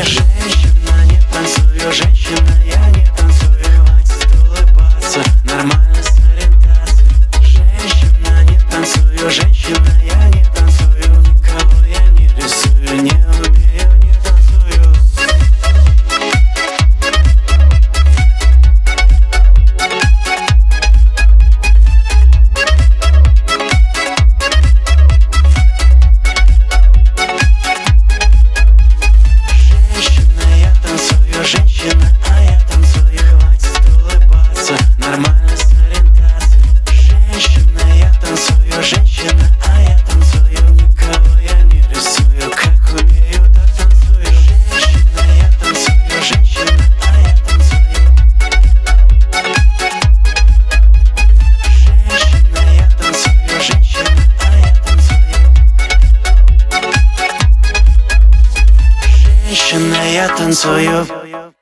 Женщина, не танцую, женщина, я не танцую. Хватит улыбаться, нормально с ориентацией. Женщина, не танцую, женщина, я не танцую. Никого я не рисую, не умею, не танцую. Женщина, а я танцую, хватит улыбаться, нормально с ориентацией. Женщина, я танцую, женщина, а я танцую. Никого я не рисую, как умею, так танцую. Женщина, я танцую, женщина, а я танцую. Женщина, я танцую, женщина, а я танцую. Женщина, я танцую.